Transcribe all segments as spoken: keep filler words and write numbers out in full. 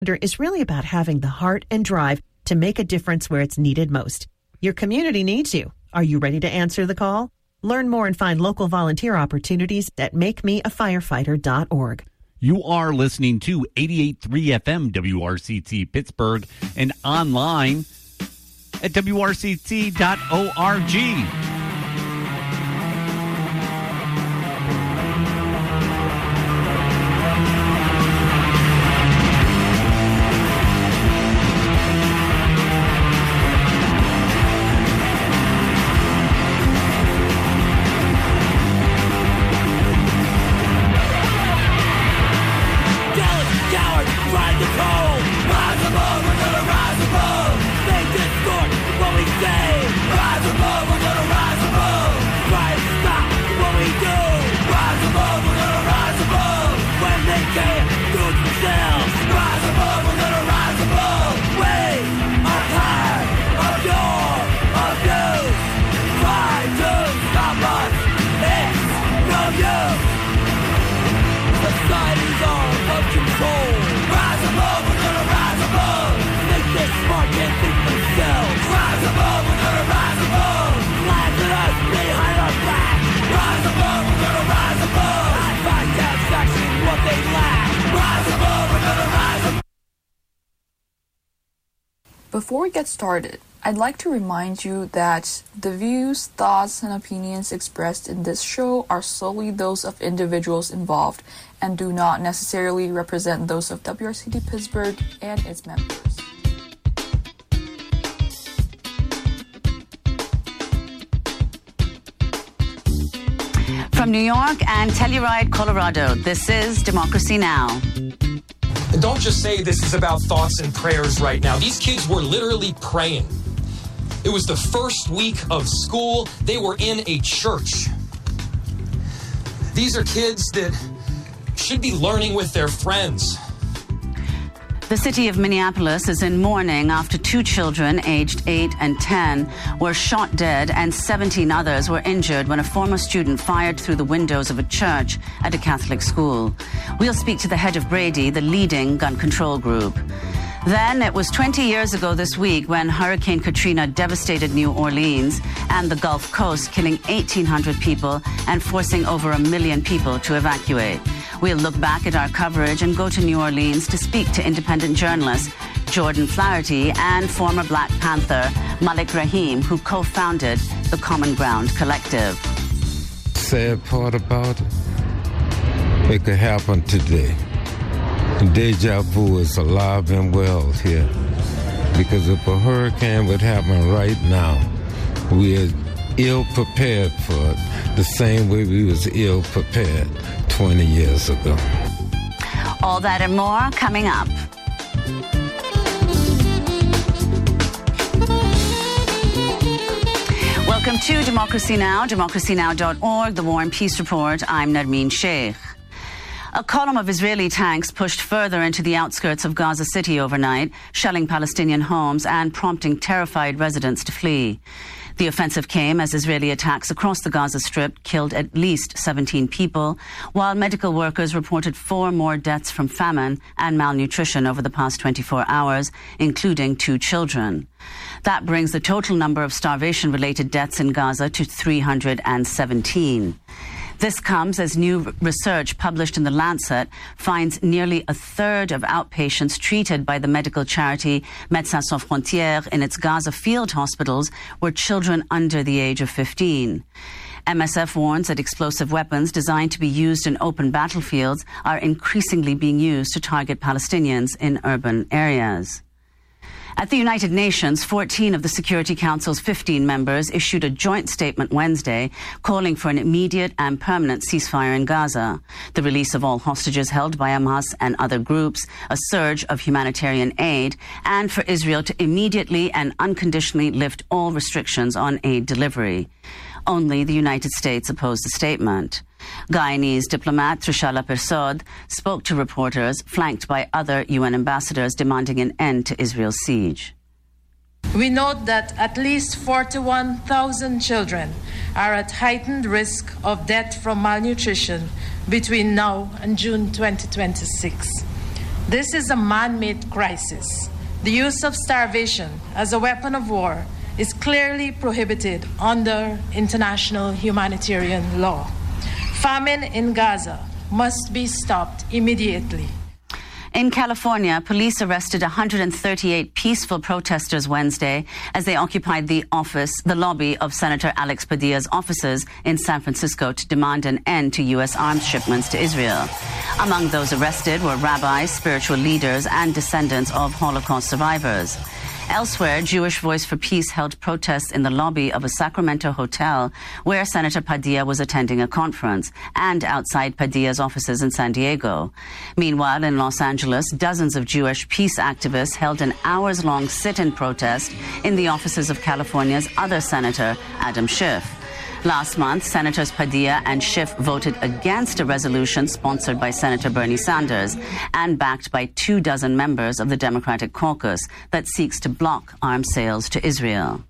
is really about having the heart and drive to make a difference where it's needed most. Your community needs you. Are you ready to answer the call? Learn more and find local volunteer opportunities at make me a firefighter dot org. You are listening to eighty-eight point three F M W R C T Pittsburgh and online at W R C T dot org. Before we get started, I'd like to remind you that the views, thoughts, and opinions expressed in this show are solely those of individuals involved and do not necessarily represent those of W R C T Pittsburgh and its members. From New York and Telluride, Colorado, this is Democracy Now! And don't just say this is about thoughts and prayers right now. These kids were literally praying. It was the first week of school. They were in a church. These are kids that should be learning with their friends. The city of Minneapolis is in mourning after two children, aged eight and ten, were shot dead and seventeen others were injured when a former student fired through the windows of a church at a Catholic school. We'll speak to the head of Brady, the leading gun control group. Then it was twenty years ago this week when Hurricane Katrina devastated New Orleans and the Gulf Coast, killing eighteen hundred people and forcing over a million people to evacuate. We'll look back at our coverage and go to New Orleans to speak to independent journalist Jordan Flaherty and former Black Panther Malik Rahim, who co-founded the Common Ground Collective. Sad part about it, it could happen today. Deja vu is alive and well here. Because if a hurricane would happen right now, we are ill prepared for it, the same way we was ill prepared twenty years ago. All that and more coming up. Welcome to Democracy Now!, democracy now dot org, the War and Peace Report. I'm Nermeen Sheikh. A column of Israeli tanks pushed further into the outskirts of Gaza City overnight, shelling Palestinian homes and prompting terrified residents to flee. The offensive came as Israeli attacks across the Gaza Strip killed at least seventeen people, while medical workers reported four more deaths from famine and malnutrition over the past twenty-four hours, including two children. That brings the total number of starvation-related deaths in Gaza to three hundred seventeen. This comes as new research published in The Lancet finds nearly a third of outpatients treated by the medical charity Médecins Sans Frontières in its Gaza field hospitals were children under the age of fifteen. M S F warns that explosive weapons designed to be used in open battlefields are increasingly being used to target Palestinians in urban areas. At the United Nations, fourteen of the Security Council's fifteen members issued a joint statement Wednesday calling for an immediate and permanent ceasefire in Gaza, the release of all hostages held by Hamas and other groups, a surge of humanitarian aid, and for Israel to immediately and unconditionally lift all restrictions on aid delivery. Only the United States opposed the statement. Guyanese diplomat Trishala Persod spoke to reporters, flanked by other U N ambassadors demanding an end to Israel's siege. We note that at least forty-one thousand children are at heightened risk of death from malnutrition between now and June twenty twenty-six. This is a man-made crisis. The use of starvation as a weapon of war is clearly prohibited under international humanitarian law. Famine in Gaza must be stopped immediately. In California, police arrested one hundred thirty-eight peaceful protesters Wednesday as they occupied the office, the lobby of Senator Alex Padilla's offices in San Francisco to demand an end to U S arms shipments to Israel. Among those arrested were rabbis, spiritual leaders, and descendants of Holocaust survivors. Elsewhere, Jewish Voice for Peace held protests in the lobby of a Sacramento hotel where Senator Padilla was attending a conference, and outside Padilla's offices in San Diego. Meanwhile, in Los Angeles, dozens of Jewish peace activists held an hours-long sit-in protest in the offices of California's other senator, Adam Schiff. Last month, Senators Padilla and Schiff voted against a resolution sponsored by Senator Bernie Sanders and backed by two dozen members of the Democratic caucus that seeks to block arms sales to Israel.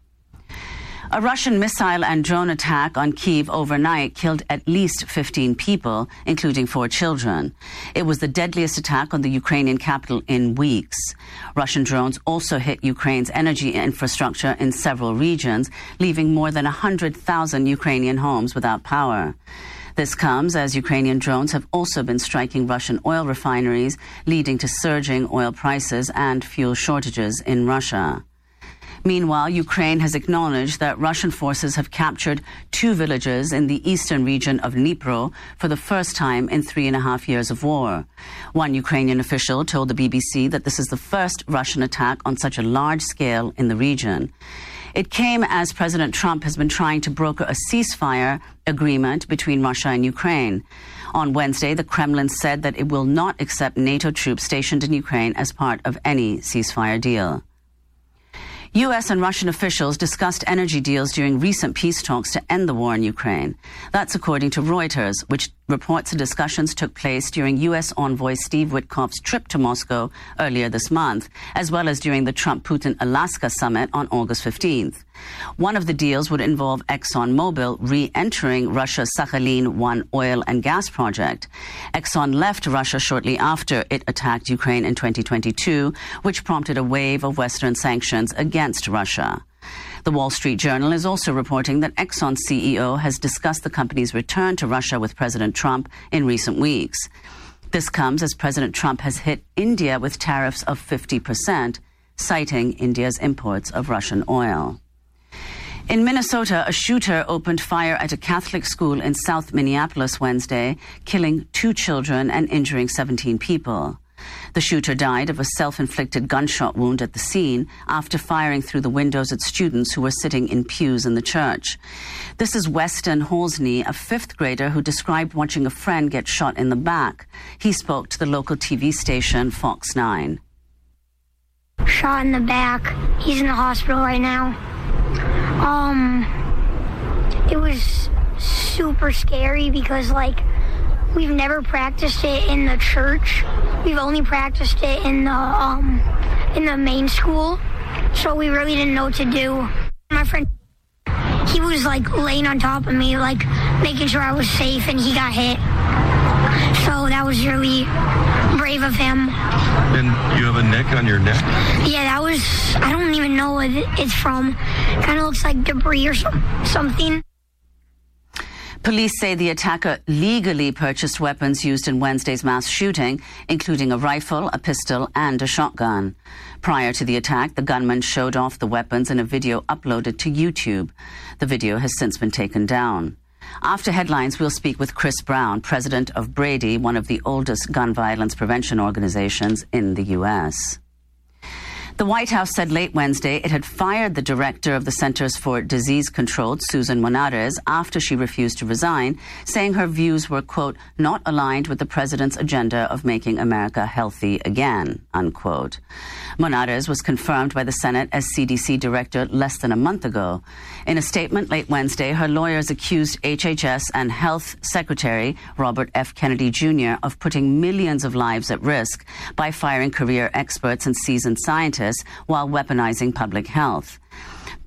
A Russian missile and drone attack on Kyiv overnight killed at least fifteen people, including four children. It was the deadliest attack on the Ukrainian capital in weeks. Russian drones also hit Ukraine's energy infrastructure in several regions, leaving more than one hundred thousand Ukrainian homes without power. This comes as Ukrainian drones have also been striking Russian oil refineries, leading to surging oil prices and fuel shortages in Russia. Meanwhile, Ukraine has acknowledged that Russian forces have captured two villages in the eastern region of Dnipro for the first time in three and a half years of war. One Ukrainian official told the B B C that this is the first Russian attack on such a large scale in the region. It came as President Trump has been trying to broker a ceasefire agreement between Russia and Ukraine. On Wednesday, the Kremlin said that it will not accept NATO troops stationed in Ukraine as part of any ceasefire deal. U S and Russian officials discussed energy deals during recent peace talks to end the war in Ukraine. That's according to Reuters, which reports the discussions took place during U S envoy Steve Witkoff's trip to Moscow earlier this month, as well as during the Trump-Putin Alaska summit on August fifteenth. One of the deals would involve ExxonMobil re-entering Russia's Sakhalin one oil and gas project. Exxon left Russia shortly after it attacked Ukraine in twenty twenty-two, which prompted a wave of Western sanctions against Russia. The Wall Street Journal is also reporting that Exxon's C E O has discussed the company's return to Russia with President Trump in recent weeks. This comes as President Trump has hit India with tariffs of fifty percent, citing India's imports of Russian oil. In Minnesota, a shooter opened fire at a Catholic school in South Minneapolis Wednesday, killing two children and injuring seventeen people. The shooter died of a self-inflicted gunshot wound at the scene after firing through the windows at students who were sitting in pews in the church. This is Weston Holsney, a fifth grader who described watching a friend get shot in the back. He spoke to the local T V station Fox nine. Shot in the back. He's in the hospital right now. Um, it was super scary because, like, we've never practiced it in the church. We've only practiced it in the, um, in the main school. So we really didn't know what to do. My friend, he was, like, laying on top of me, like, making sure I was safe, and he got hit. So that was really brave of him. And you have a nick on your neck? Yeah, that was, I don't even know what it's from. Kind of looks like debris or some, something. Police say the attacker legally purchased weapons used in Wednesday's mass shooting, including a rifle, a pistol, and a shotgun. Prior to the attack, the gunman showed off the weapons in a video uploaded to YouTube. The video has since been taken down. After headlines, we'll speak with Chris Brown, president of Brady, one of the oldest gun violence prevention organizations in the U S. The White House said late Wednesday it had fired the director of the Centers for Disease Control, Susan Monares, after she refused to resign, saying her views were, quote, not aligned with the president's agenda of making America healthy again, unquote. Monares was confirmed by the Senate as C D C director less than a month ago. In a statement late Wednesday, her lawyers accused H H S and Health Secretary Robert F. Kennedy Junior of putting millions of lives at risk by firing career experts and seasoned scientists while weaponizing public health.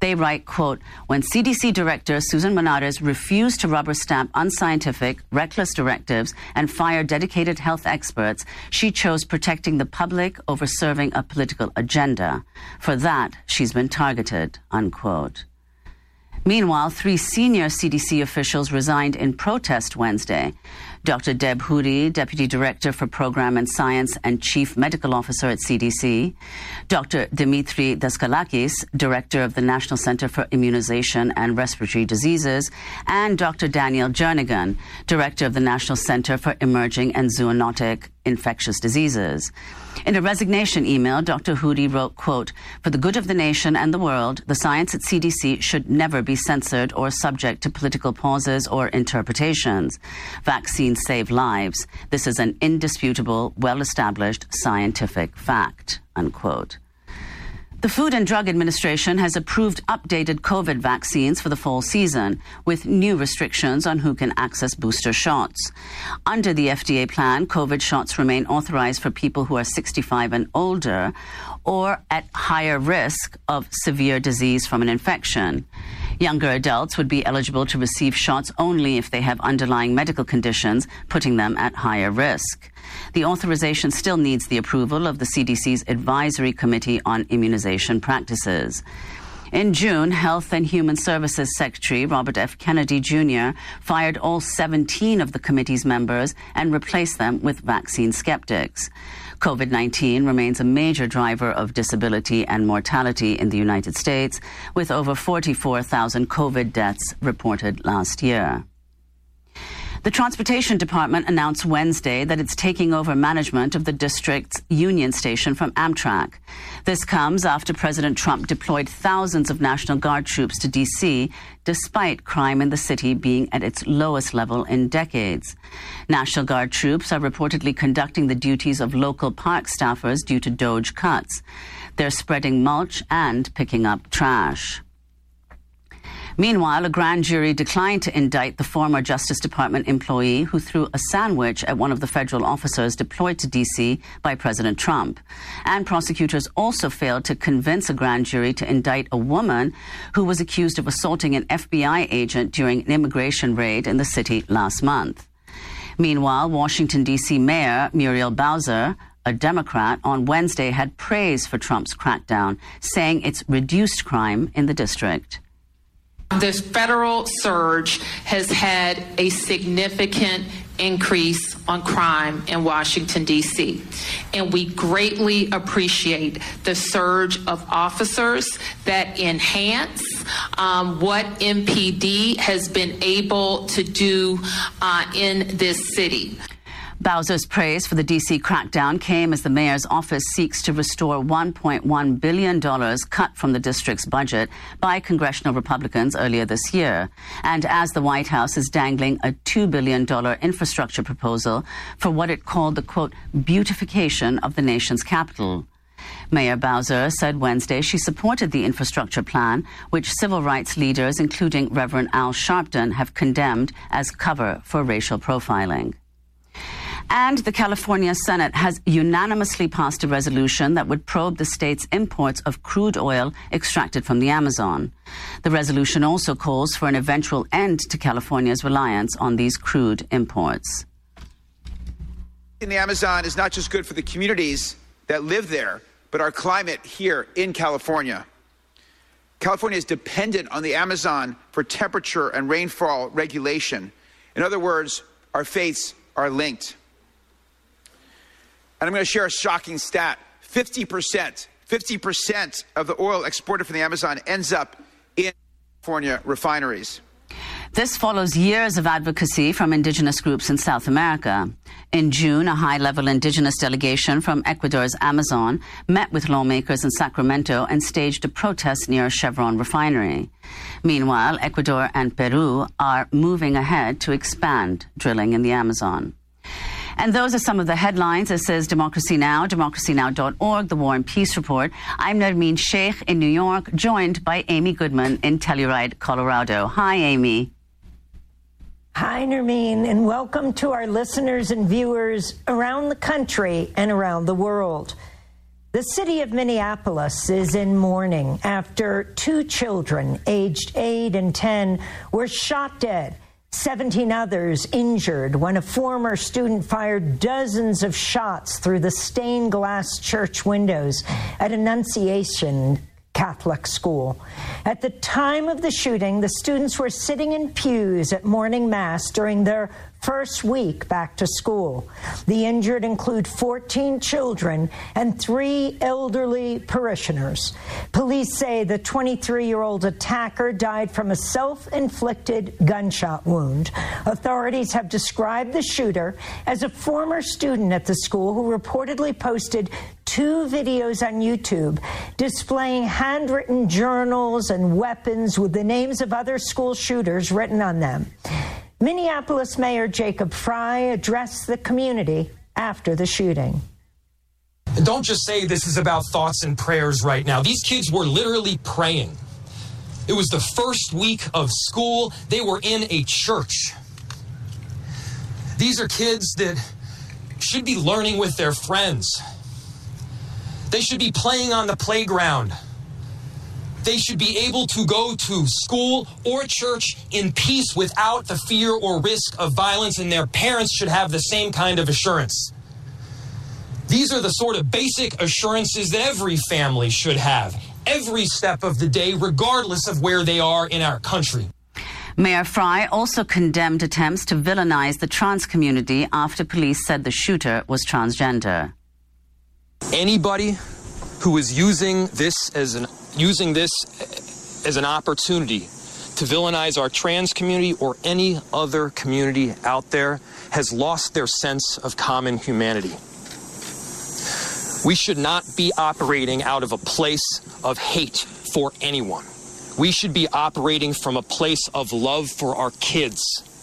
They write, quote, when C D C Director Susan Menares refused to rubber stamp unscientific, reckless directives and fire dedicated health experts, she chose protecting the public over serving a political agenda. For that, she's been targeted, unquote. Meanwhile, three senior C D C officials resigned in protest Wednesday. Doctor Deb Hoody, Deputy Director for Program and Science and Chief Medical Officer at C D C, Doctor Dimitri Daskalakis, Director of the National Center for Immunization and Respiratory Diseases, and Doctor Daniel Jernigan, Director of the National Center for Emerging and Zoonotic Infectious Diseases. In a resignation email, Doctor Hoody wrote, quote, for the good of the nation and the world, the science at C D C should never be censored or subject to political pauses or interpretations. Vaccines save lives. This is an indisputable, well-established scientific fact, unquote. The Food and Drug Administration has approved updated COVID vaccines for the fall season, with new restrictions on who can access booster shots. Under the F D A plan, COVID shots remain authorized for people who are sixty-five and older or at higher risk of severe disease from an infection. Younger adults would be eligible to receive shots only if they have underlying medical conditions, putting them at higher risk. The authorization still needs the approval of the C D C's Advisory Committee on Immunization Practices. In June, Health and Human Services Secretary Robert F. Kennedy Junior fired all seventeen of the committee's members and replaced them with vaccine skeptics. COVID nineteen remains a major driver of disability and mortality in the United States, with over forty-four thousand COVID deaths reported last year. The Transportation Department announced Wednesday that it's taking over management of the district's Union Station from Amtrak. This comes after President Trump deployed thousands of National Guard troops to D C, despite crime in the city being at its lowest level in decades. National Guard troops are reportedly conducting the duties of local park staffers due to DOJ cuts. They're spreading mulch and picking up trash. Meanwhile, a grand jury declined to indict the former Justice Department employee who threw a sandwich at one of the federal officers deployed to D C by President Trump. And prosecutors also failed to convince a grand jury to indict a woman who was accused of assaulting an F B I agent during an immigration raid in the city last month. Meanwhile, Washington, D C Mayor Muriel Bowser, a Democrat, on Wednesday had praise for Trump's crackdown, saying it's reduced crime in the district. This federal surge has had a significant increase on crime in Washington, D C, and we greatly appreciate the surge of officers that enhance um, what M P D has been able to do uh, in this city. Bowser's praise for the D C crackdown came as the mayor's office seeks to restore one point one billion dollars cut from the district's budget by congressional Republicans earlier this year, and as the White House is dangling a two billion dollars infrastructure proposal for what it called the, quote, beautification of the nation's capital. Mayor Bowser said Wednesday she supported the infrastructure plan, which civil rights leaders, including Reverend Al Sharpton, have condemned as cover for racial profiling. And the California Senate has unanimously passed a resolution that would probe the state's imports of crude oil extracted from the Amazon. The resolution also calls for an eventual end to California's reliance on these crude imports. The Amazon is not just good for the communities that live there, but our climate here in California. California is dependent on the Amazon for temperature and rainfall regulation. In other words, our fates are linked. And I'm going to share a shocking stat. fifty percent, fifty percent of the oil exported from the Amazon ends up in California refineries. This follows years of advocacy from indigenous groups in South America. In June, a high-level indigenous delegation from Ecuador's Amazon met with lawmakers in Sacramento and staged a protest near a Chevron refinery. Meanwhile, Ecuador and Peru are moving ahead to expand drilling in the Amazon. And those are some of the headlines. This is Democracy Now!, democracy now dot org, the War and Peace Report. I'm Nermeen Sheikh in New York, joined by Amy Goodman in Telluride, Colorado. Hi, Amy. Hi, Nermeen, and welcome to our listeners and viewers around the country and around the world. The city of Minneapolis is in mourning after two children, aged eight and ten, were shot dead. seventeen others injured when a former student fired dozens of shots through the stained glass church windows at Annunciation Catholic School. At the time of the shooting, the students were sitting in pews at morning mass during their first week back to school. The injured include fourteen children and three elderly parishioners. Police say the twenty-three-year-old attacker died from a self-inflicted gunshot wound. Authorities have described the shooter as a former student at the school who reportedly posted two videos on YouTube displaying handwritten journals and weapons with the names of other school shooters written on them. Minneapolis Mayor Jacob Frey addressed the community after the shooting. And don't just say this is about thoughts and prayers right now. These kids were literally praying. It was the first week of school. They were in a church. These are kids that should be learning with their friends. They should be playing on the playground. They should be able to go to school or church in peace without the fear or risk of violence, and their parents should have the same kind of assurance. These are the sort of basic assurances that every family should have, every step of the day, regardless of where they are in our country. Mayor Frey also condemned attempts to villainize the trans community after police said the shooter was transgender. Anybody who is using this as an using this as an opportunity to villainize our trans community or any other community out there has lost their sense of common humanity. We should not be operating out of a place of hate for anyone. We should be operating from a place of love for our kids.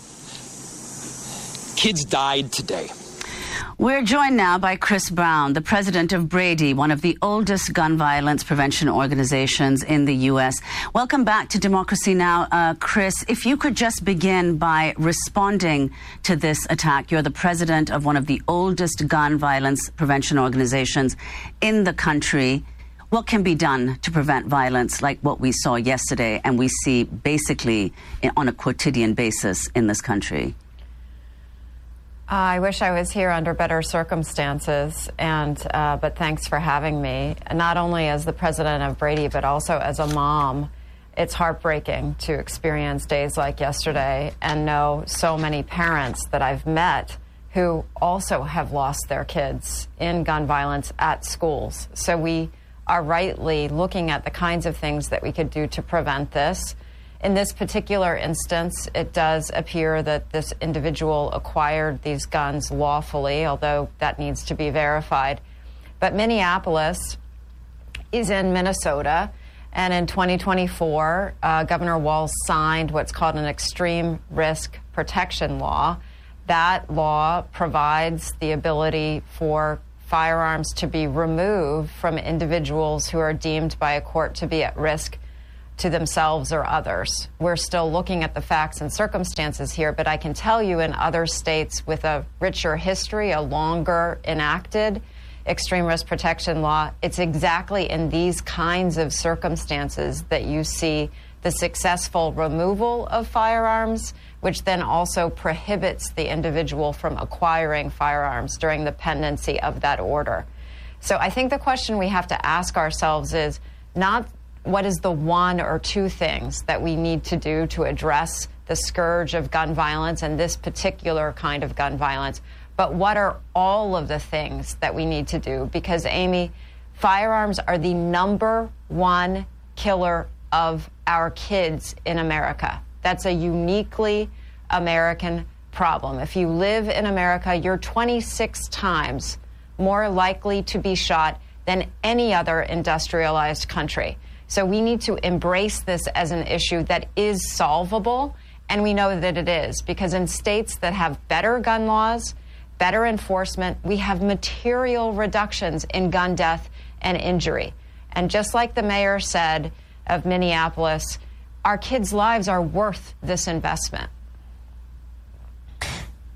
Kids died today. We're joined now by Chris Brown, the president of Brady, one of the oldest gun violence prevention organizations in the U S. Welcome back to Democracy Now! Uh, Chris, if you could just begin by responding to this attack. You're the president of one of the oldest gun violence prevention organizations in the country. What can be done to prevent violence like what we saw yesterday and we see basically on a quotidian basis in this country? I wish I was here under better circumstances, and uh, but thanks for having me. Not only as the president of Brady, but also as a mom. It's heartbreaking to experience days like yesterday and know so many parents that I've met who also have lost their kids in gun violence at schools. So we are rightly looking at the kinds of things that we could do to prevent this. In this particular instance, it does appear that this individual acquired these guns lawfully, although that needs to be verified. But Minneapolis is in Minnesota, and in twenty twenty-four, uh, Governor Walz signed what's called an extreme risk protection law. That law provides the ability for firearms to be removed from individuals who are deemed by a court to be at risk to themselves or others. We're still looking at the facts and circumstances here, but I can tell you in other states with a richer history, a longer enacted extreme risk protection law, it's exactly in these kinds of circumstances that you see the successful removal of firearms, which then also prohibits the individual from acquiring firearms during the pendency of that order. So I think the question we have to ask ourselves is not what is the one or two things that we need to do to address the scourge of gun violence and this particular kind of gun violence, but what are all of the things that we need to do? Because, Amy, firearms are the number one killer of our kids in America. That's a uniquely American problem. If you live in America, you're twenty-six times more likely to be shot than any other industrialized country. So we need to embrace this as an issue that is solvable, and we know that it is, because in states that have better gun laws, better enforcement, we have material reductions in gun death and injury. And just like the mayor said of Minneapolis, our kids' lives are worth this investment.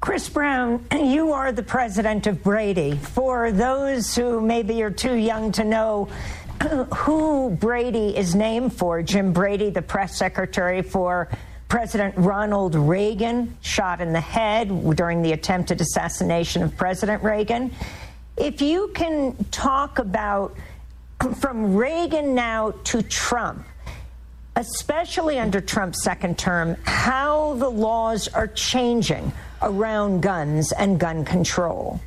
Chris Brown, you are the president of Brady. For those who maybe are too young to know who Brady is named for, Jim Brady, the press secretary for President Ronald Reagan, shot in the head during the attempted assassination of President Reagan. If you can talk about from Reagan now to Trump, especially under Trump's second term, how the laws are changing around guns and gun control.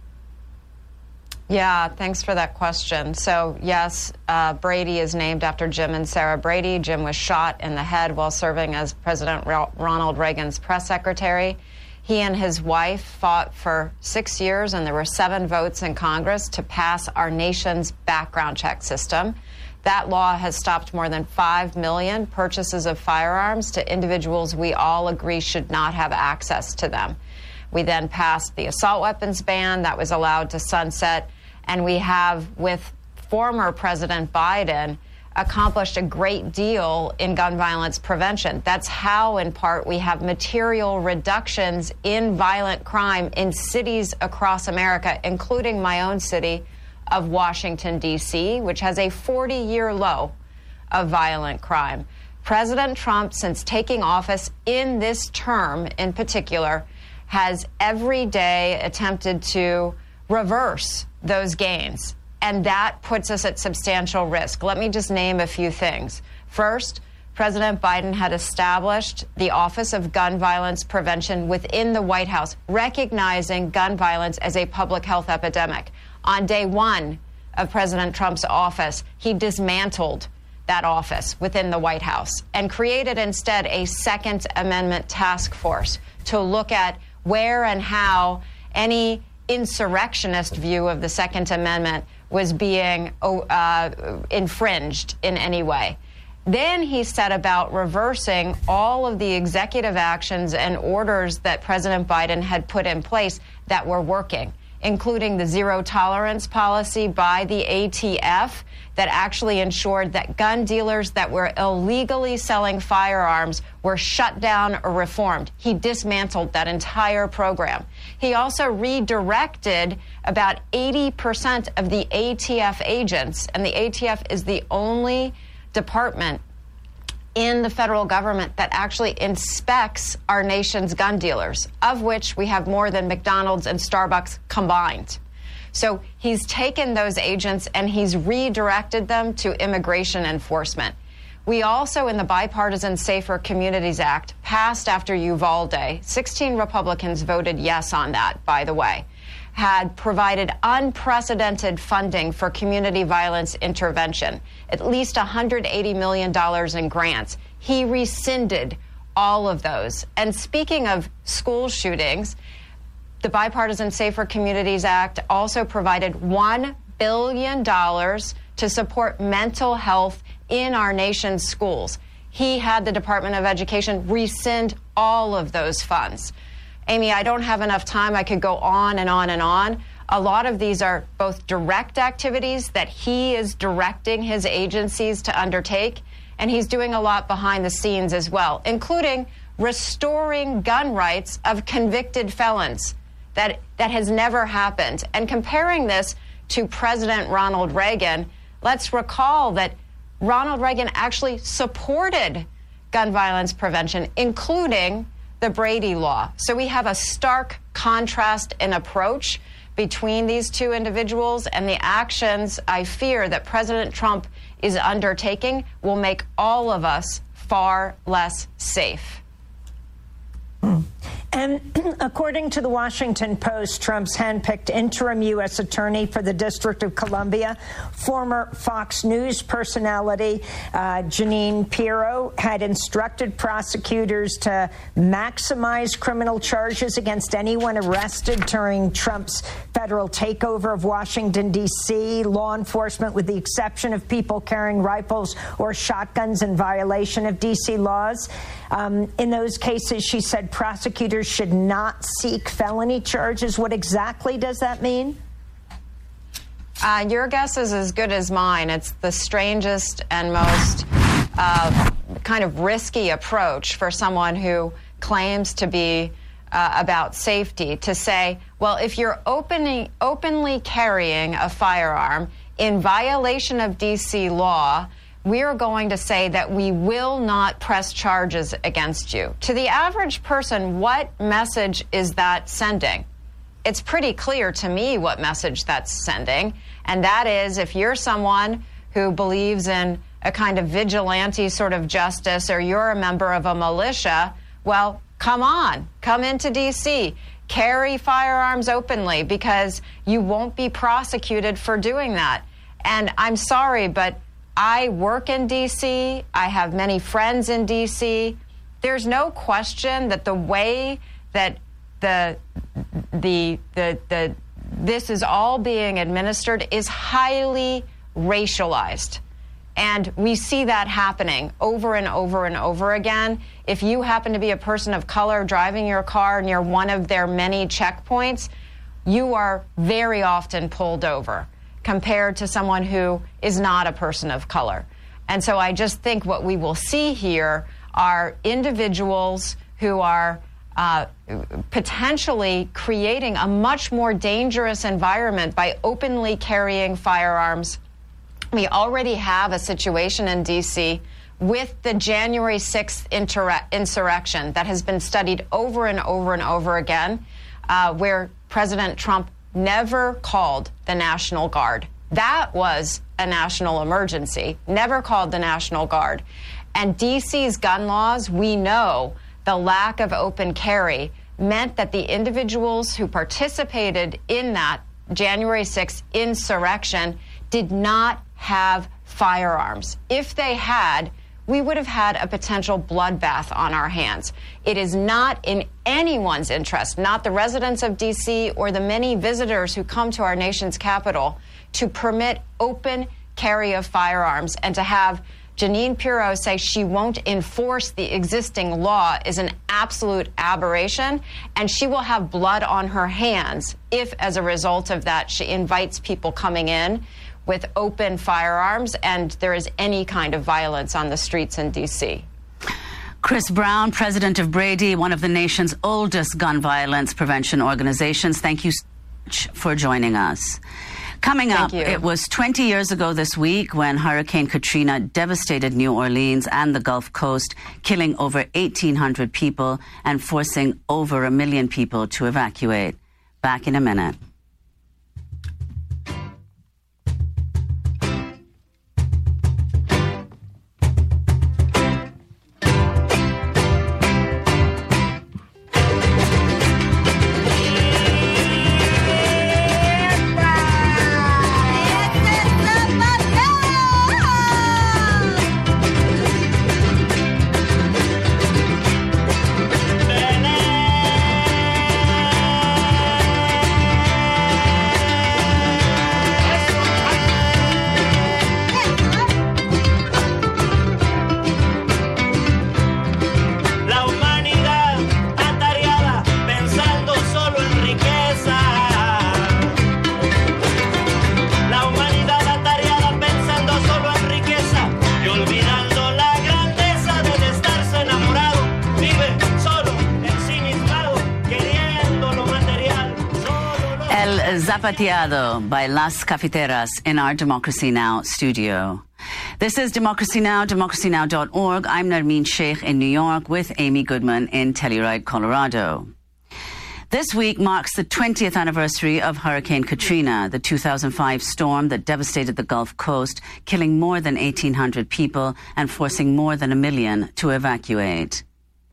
Yeah, thanks for that question. So, yes, uh, Brady is named after Jim and Sarah Brady. Jim was shot in the head while serving as President Ronald Reagan's press secretary. He and his wife fought for six years, and there were seven votes in Congress to pass our nation's background check system. That law has stopped more than five million purchases of firearms to individuals we all agree should not have access to them. We then passed the assault weapons ban that was allowed to sunset, and we have, with former President Biden, accomplished a great deal in gun violence prevention. That's how, in part, we have material reductions in violent crime in cities across America, including my own city of Washington, D C, which has a forty-year low of violent crime. President Trump, since taking office in this term in particular, has every day attempted to reverse those gains, and that puts us at substantial risk. Let me just name a few things. First, President Biden had established the Office of Gun Violence Prevention within the White House, recognizing gun violence as a public health epidemic. On day one of President Trump's office, he dismantled that office within the White House and created instead a Second Amendment task force to look at where and how any insurrectionist view of the Second Amendment was being uh, infringed in any way. Then he set about reversing all of the executive actions and orders that President Biden had put in place that were working, including the zero tolerance policy by the A T F that actually ensured that gun dealers that were illegally selling firearms were shut down or reformed. He dismantled that entire program. He also redirected about eighty percent of the A T F agents, and the A T F is the only department in the federal government that actually inspects our nation's gun dealers, of which we have more than McDonald's and Starbucks combined. So he's taken those agents and he's redirected them to immigration enforcement. We also, in the Bipartisan Safer Communities Act, passed after Uvalde, sixteen Republicans voted yes on that, by the way, had provided unprecedented funding for community violence intervention, at least one hundred eighty million dollars in grants. He rescinded all of those. And speaking of school shootings, the Bipartisan Safer Communities Act also provided one billion dollars to support mental health in our nation's schools. He had the Department of Education rescind all of those funds. Amy, I don't have enough time. I could go on and on and on. A lot of these are both direct activities that he is directing his agencies to undertake, and he's doing a lot behind the scenes as well, including restoring gun rights of convicted felons. That, that has never happened. And comparing this to President Ronald Reagan, let's recall that Ronald Reagan actually supported gun violence prevention, including the Brady Law. So we have a stark contrast in approach between these two individuals, and the actions I fear that President Trump is undertaking will make all of us far less safe. Mm. And according to the Washington Post, Trump's handpicked interim U S attorney for the District of Columbia, former Fox News personality uh, Jeanine Pirro, had instructed prosecutors to maximize criminal charges against anyone arrested during Trump's federal takeover of Washington, D C Law enforcement, with the exception of people carrying rifles or shotguns in violation of D C laws. Um, in those cases, she said prosecutors should not seek felony charges. What exactly does that mean? Uh, your guess is as good as mine. It's the strangest and most uh, kind of risky approach for someone who claims to be uh, about safety to say, well, if you're opening, openly carrying a firearm in violation of D C law, we are going to say that we will not press charges against you. To the average person, what message is that sending? It's pretty clear to me what message that's sending, and that is if you're someone who believes in a kind of vigilante sort of justice, or you're a member of a militia, well, come on, come into D C, carry firearms openly, because you won't be prosecuted for doing that. And I'm sorry, but I work in D C, I have many friends in D C. There's no question that the way that the the the the this is all being administered is highly racialized. And we see that happening over and over and over again. If you happen to be a person of color driving your car near one of their many checkpoints, you are very often pulled over compared to someone who is not a person of color. And so I just think what we will see here are individuals who are uh, potentially creating a much more dangerous environment by openly carrying firearms. We already have a situation in D C with the January sixth insurrection that has been studied over and over and over again, uh, where President Trump never called the National Guard. That was a national emergency, never called the National Guard. And D C's gun laws, we know the lack of open carry meant that the individuals who participated in that January sixth insurrection did not have firearms. If they had, we would have had a potential bloodbath on our hands. It is not in anyone's interest, not the residents of D C or the many visitors who come to our nation's capital, to permit open carry of firearms. And to have Jeanine Pirro say she won't enforce the existing law is an absolute aberration, and she will have blood on her hands if, as a result of that, she invites people coming in with open firearms and there is any kind of violence on the streets in D C. Chris Brown, president of Brady, one of the nation's oldest gun violence prevention organizations, thank you so much for joining us. Coming up, it was twenty years ago this week when Hurricane Katrina devastated New Orleans and the Gulf Coast, killing over eighteen hundred people and forcing over a million people to evacuate. Back in a minute. Zapateado by Las Cafeteras in our Democracy Now! Studio. This is Democracy Now!, democracy now dot org. I'm Nermeen Sheikh in New York with Amy Goodman in Telluride, Colorado. This week marks the twentieth anniversary of Hurricane Katrina, the two thousand five storm that devastated the Gulf Coast, killing more than eighteen hundred people and forcing more than a million to evacuate.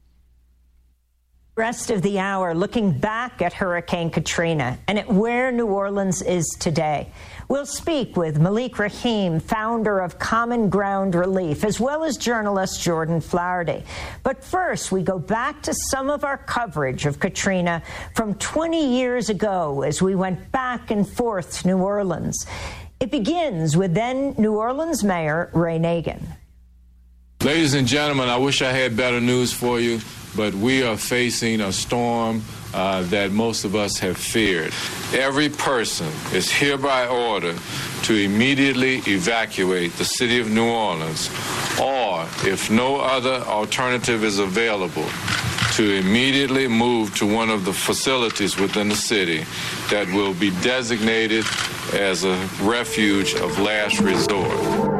Rest of the hour looking back at Hurricane Katrina and at where New Orleans is today. We'll speak with Malik Rahim, founder of Common Ground Relief, as well as journalist Jordan Flaherty. But first, we go back to some of our coverage of Katrina from twenty years ago as we went back and forth to New Orleans. It begins with then New Orleans Mayor Ray Nagin. Ladies and gentlemen, I wish I had better news for you, but we are facing a storm uh, that most of us have feared. Every person is hereby ordered to immediately evacuate the city of New Orleans, or if no other alternative is available, to immediately move to one of the facilities within the city that will be designated as a refuge of last resort.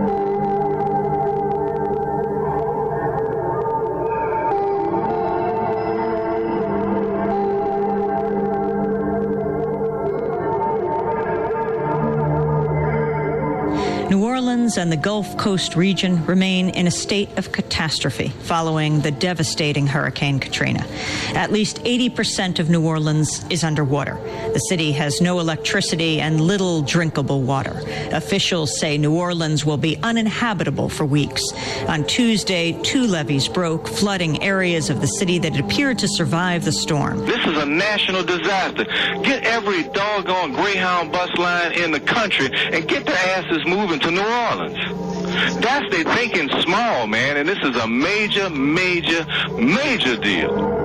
New Orleans and the Gulf Coast region remain in a state of catastrophe following the devastating Hurricane Katrina. At least eighty percent of New Orleans is underwater. The city has no electricity and little drinkable water. Officials say New Orleans will be uninhabitable for weeks. On Tuesday, two levees broke, flooding areas of the city that appeared to survive the storm. This is a national disaster. Get every doggone Greyhound bus line in the country and get their asses moving to New Orleans. That's they thinking small, man, and this is a major, major, major deal.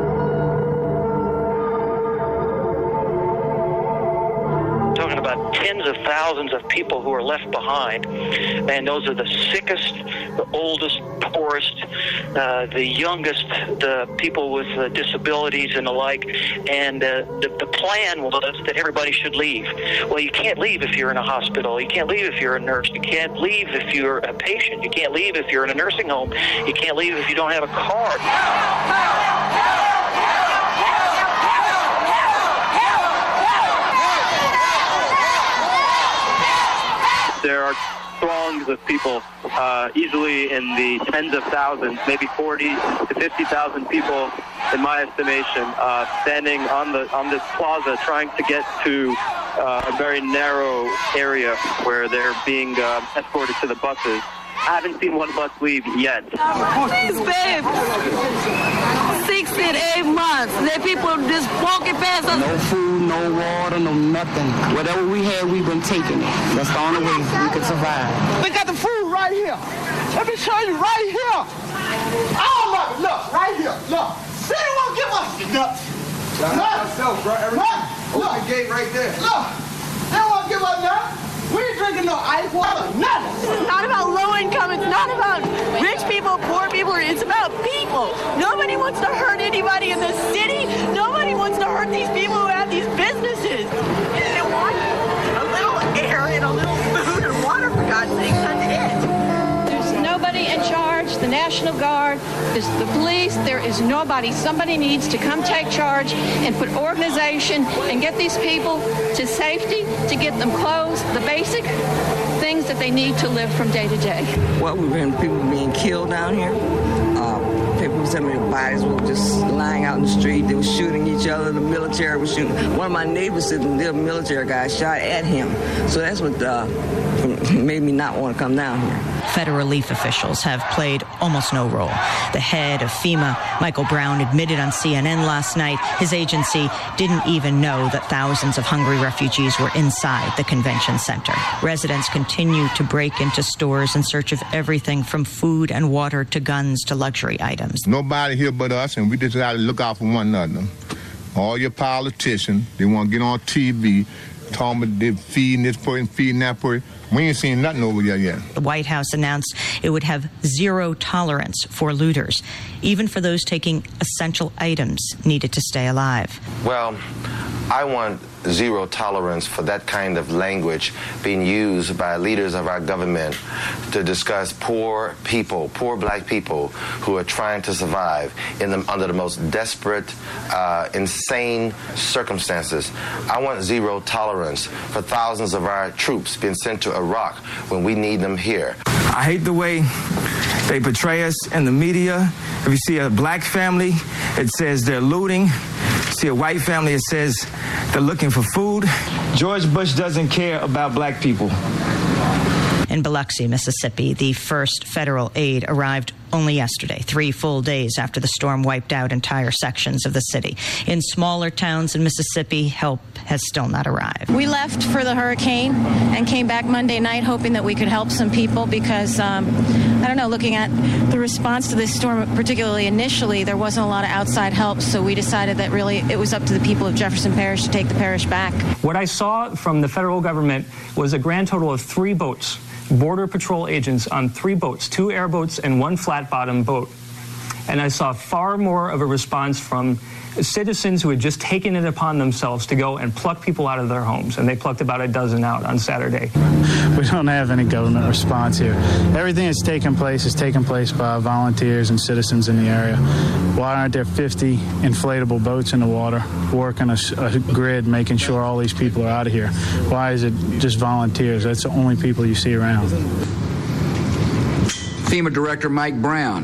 Talking about tens of thousands of people who are left behind, and those are the sickest, the oldest, poorest, uh, the youngest, the people with uh, disabilities and the like, and uh, the, the plan was that everybody should leave. Well, you can't leave if you're in a hospital. You can't leave if you're a nurse. You can't leave if you're a patient. You can't leave if you're in a nursing home. You can't leave if you don't have a card. There are throngs of people, uh, easily in the tens of thousands, maybe forty to fifty thousand people, in my estimation, uh, standing on the on this plaza, trying to get to uh, a very narrow area where they're being uh, escorted to the buses. I haven't seen one bus leave yet. Please, babe. Six and eight months. The people just walking past us. No food, no water, no nothing. Whatever we had, we've been taking it. That's the only way we could survive. We got the food right here. Let me show you right here. All of it. Look, right here. Look. City won't give us nothing. Nothing. Look. Open the gate right there. Look. They won't give us nothing. We ain't drinking no ice water, nothing. It's not about low income. It's not about rich people, poor people. It's about people. Nobody wants to hurt anybody in the city. Nobody wants to hurt these people who have these businesses. And they want a little air and a little food and water, for God's sake. That's it. There's nobody in charge. The National Guard, there's the police. There is nobody. Somebody needs to come take charge and put organization and get these people to safety, to get them clothes, the basic things that they need to live from day to day. What, we've been people being killed down here. Uh, people, some of their bodies were just lying out in the street. They were shooting each other. The military was shooting. One of my neighbors said the military guy shot at him. So that's what uh, made me not want to come down here. Federal relief officials have played almost no role. The head of FEMA, Michael Brown, admitted on C N N last night his agency didn't even know that thousands of hungry refugees were inside the convention center. Residents continue to break into stores in search of everything from food and water to guns to luxury items. Nobody here but us, and we just got to look out for one another. All your politicians, they want to get on T V, talking about they're feeding this person, feeding that person. We ain't seen nothing over there yet. The White House announced it would have zero tolerance for looters, even for those taking essential items needed to stay alive. Well, I want zero tolerance for that kind of language being used by leaders of our government to discuss poor people, poor black people who are trying to survive in the, under the most desperate, uh, insane circumstances. I want zero tolerance for thousands of our troops being sent to Iraq when we need them here. I hate the way they portray us in the media. If you see a black family, it says they're looting. See a white family, it says they're looking for food. George Bush doesn't care about black people. In Biloxi, Mississippi, the first federal aid arrived only yesterday, three full days after the storm wiped out entire sections of the city. In smaller towns in Mississippi, help has still not arrived. We left for the hurricane and came back Monday night hoping that we could help some people because, um, I don't know, looking at the response to this storm, particularly initially, there wasn't a lot of outside help, so we decided that really it was up to the people of Jefferson Parish to take the parish back. What I saw from the federal government was a grand total of three boats, Border Patrol agents on three boats, two airboats and one flat-bottom boat. And I saw far more of a response from citizens who had just taken it upon themselves to go and pluck people out of their homes, and they plucked about a dozen out on Saturday. We don't have any government response here. Everything that's taken place is taken place by volunteers and citizens in the area. Why aren't there fifty inflatable boats in the water working a, a grid, making sure all these people are out of here? Why is it just volunteers? That's the only people you see around. FEMA Director Mike Brown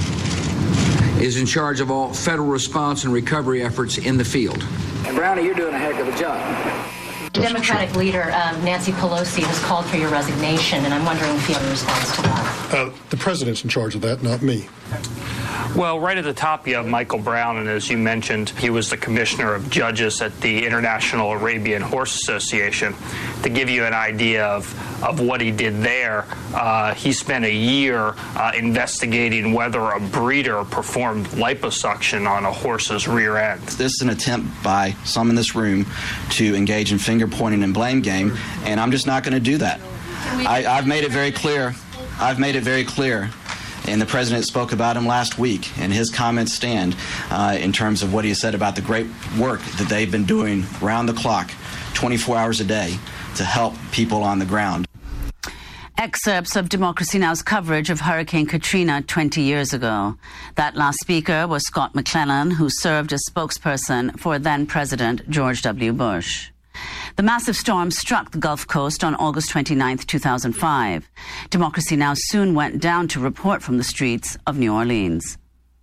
is in charge of all federal response and recovery efforts in the field. And Brownie, you're doing a heck of a job. Democratic leader um, Nancy Pelosi has called for your resignation, and I'm wondering if you have a response to that. Uh, the president's in charge of that, not me. Well, right at the top, you have Michael Brown, and as you mentioned, he was the commissioner of judges at the International Arabian Horse Association. To give you an idea of, of what he did there, uh, he spent a year uh, investigating whether a breeder performed liposuction on a horse's rear end. This is an attempt by some in this room to engage in finger pointing and blame game, and I'm just not going to do that. I, I've made it very clear. I've made it very clear. And the president spoke about him last week, and his comments stand uh, in terms of what he said about the great work that they've been doing round the clock, twenty-four hours a day, to help people on the ground. Excerpts of Democracy Now!'s coverage of Hurricane Katrina twenty years ago. That last speaker was Scott McClellan, who served as spokesperson for then-President George W. Bush. The massive storm struck the Gulf Coast on August twenty-ninth, two thousand five. Democracy Now! Soon went down to report from the streets of New Orleans.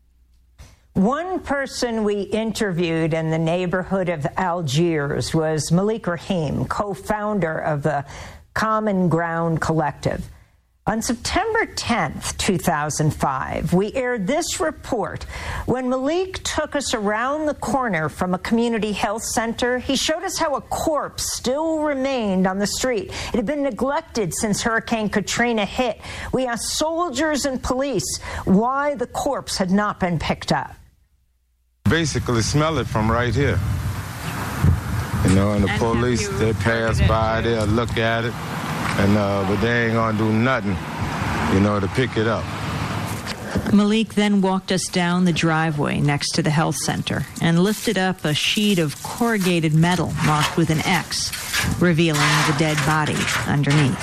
One person we interviewed in the neighborhood of Algiers was Malik Rahim, co-founder of the Common Ground Collective. On September tenth, two thousand five, we aired this report. When Malik took us around the corner from a community health center, he showed us how a corpse still remained on the street. It had been neglected since Hurricane Katrina hit. We asked soldiers and police why the corpse had not been picked up. Basically smell it from right here. You know, and the and police, they pass by, they'll look at it. And, uh, but they ain't gonna do nothing, you know, to pick it up. Malik then walked us down the driveway next to the health center and lifted up a sheet of corrugated metal marked with an X, revealing the dead body underneath.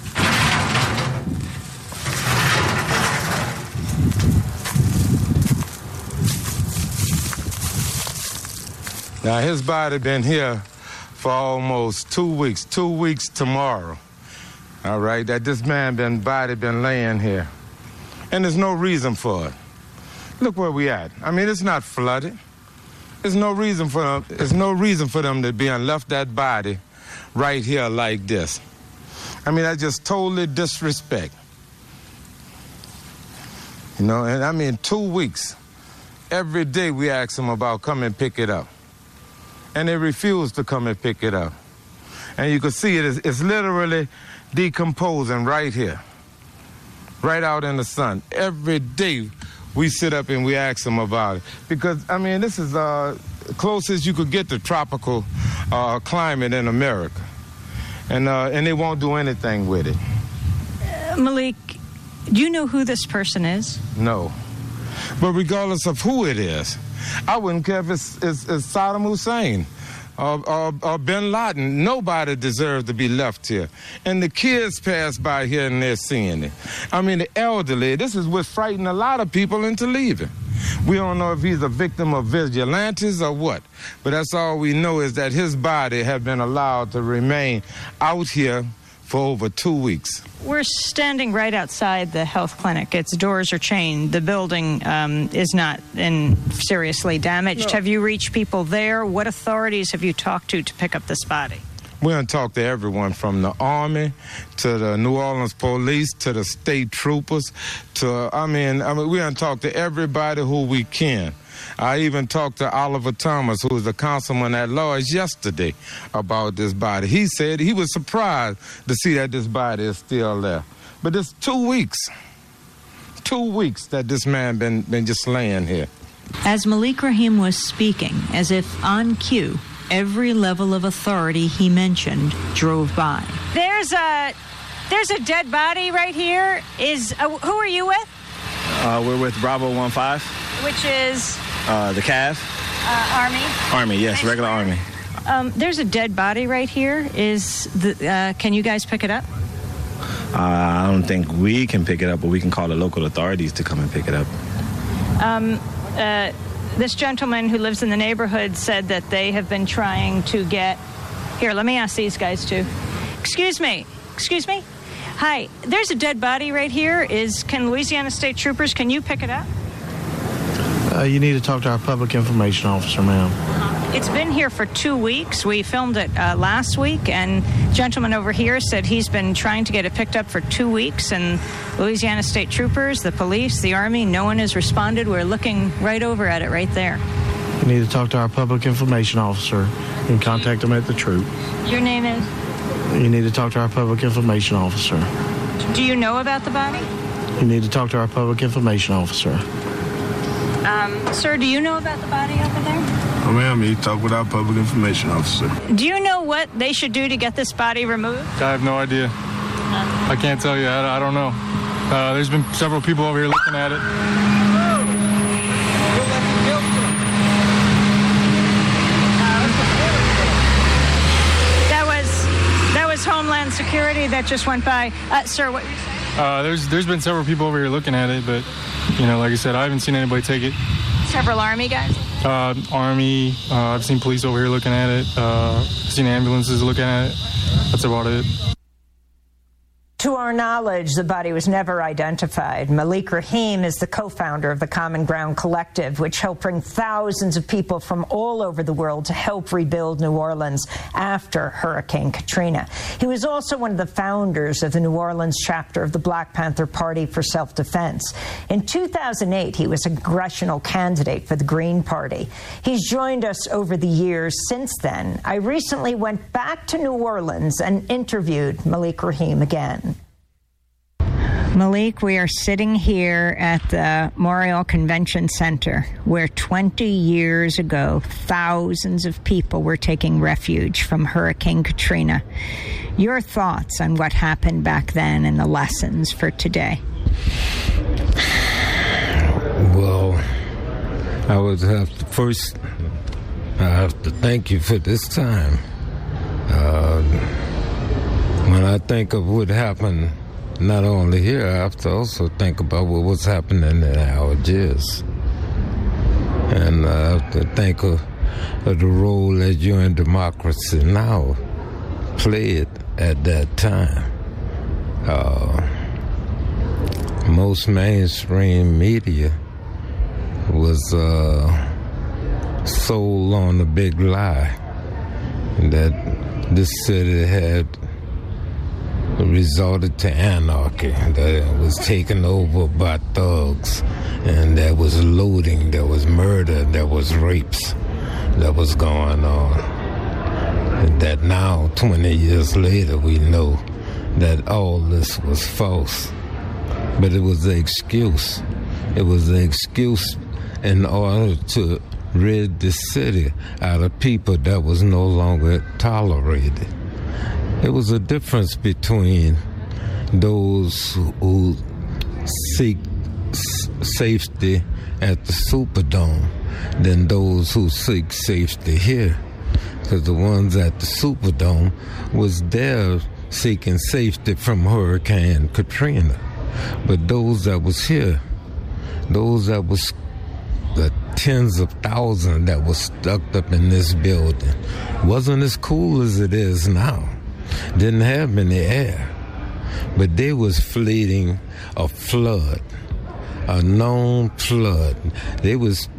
Now, his body been here for almost two weeks, two weeks tomorrow. All right, that this man been body been laying here. And there's no reason for it. Look where we at. I mean, it's not flooded. There's no reason for them, there's no reason for them to be and left that body right here like this. I mean, that's just totally disrespect. You know, and I mean, two weeks. Every day we ask them about come and pick it up. And they refuse to come and pick it up. And you can see it, it's, it's literally decomposing right here, right out in the sun. Every day we sit up and we ask them about it. Because, I mean, this is uh, closest you could get to tropical uh, climate in America. And, uh, and they won't do anything with it. Uh, Malik, do you know who this person is? No. But regardless of who it is, I wouldn't care if it's, it's, it's Saddam Hussein. Or, or, or bin Laden. Nobody deserves to be left here. And the kids pass by here and they're seeing it. I mean, the elderly, this is what frightened a lot of people into leaving. We don't know if he's a victim of vigilantes or what, but that's all we know is that his body has been allowed to remain out here for over two weeks. We're standing right outside the health clinic. Its doors are chained. The building um, is not in seriously damaged. No. Have you reached people there? What authorities have you talked to to pick up this body? We're going to talk to everyone from the Army to the New Orleans police to the state troopers to, I mean, I mean we're going to talk to everybody who we can. I even talked to Oliver Thomas, who was the councilman at large yesterday, about this body. He said he was surprised to see that this body is still there. But it's two weeks, two weeks that this man been, been just laying here. As Malik Rahim was speaking, as if on cue, every level of authority he mentioned drove by. There's a, there's a dead body right here. Is uh, who are you with? Uh, we're with Bravo one five. Which is? Uh, the C A V. Uh, Army. Army, yes, nice regular Army. Um, there's a dead body right here. Is the? Uh, can you guys pick it up? Uh, I don't think we can pick it up, but we can call the local authorities to come and pick it up. Um, uh, this gentleman who lives in the neighborhood said that they have been trying to get. Here, let me ask these guys too. Excuse me. Excuse me. Hi. There's a dead body right here. Is can Louisiana State Troopers? Can you pick it up? Uh, you need to talk to our public information officer, ma'am. It's been here for two weeks. We filmed it uh, last week, and a gentleman over here said he's been trying to get it picked up for two weeks, and Louisiana State Troopers, the police, the Army, no one has responded. We're looking right over at it right there. You need to talk to our public information officer and contact them at the troop. Your name is? You need to talk to our public information officer. Do you know about the body? You need to talk to our public information officer. Um, sir, do you know about the body over there? Oh, ma'am, you talk with our public information officer. Do you know what they should do to get this body removed? I have no idea. Uh, I can't tell you. I, I don't know. Uh, there's been several people over here looking at it. That was that was Homeland Security that just went by. Uh, sir, what were you saying? Uh, there's there's been several people over here looking at it, but you know, like I said, I haven't seen anybody take it. Several Army guys? Uh, Army. Uh, I've seen police over here looking at it. Uh, I've seen ambulances looking at it. That's about it. To our knowledge, the body was never identified. Malik Rahim is the co-founder of the Common Ground Collective, which helped bring thousands of people from all over the world to help rebuild New Orleans after Hurricane Katrina. He was also one of the founders of the New Orleans chapter of the Black Panther Party for Self-Defense. In two thousand eight, he was a congressional candidate for the Green Party. He's joined us over the years since then. I recently went back to New Orleans and interviewed Malik Rahim again. Malik, we are sitting here at the Memorial Convention Center, where twenty years ago, thousands of people were taking refuge from Hurricane Katrina. Your thoughts on what happened back then and the lessons for today? Well, I would have to first, I have to thank you for this time. Uh, when I think of what happened, not only here, I have to also think about what was happening in Algiers. And I have to think of, of the role that U N Democracy Now! Played at that time. Uh, most mainstream media was uh, sold on the big lie that this city had resorted to anarchy, that it was taken over by thugs, and there was looting, there was murder, there was rapes that was going on. And that now, twenty years later, we know that all this was false. But it was the excuse. It was the excuse in order to rid the city out of people that was no longer tolerated. It was a difference between those who seek safety at the Superdome than those who seek safety here. Because the ones at the Superdome was there seeking safety from Hurricane Katrina. But those that was here, those that was the tens of thousands that was stuck up in this building, wasn't as cool as it is now. Didn't have any air, but they was fleeing a flood, a known flood. They was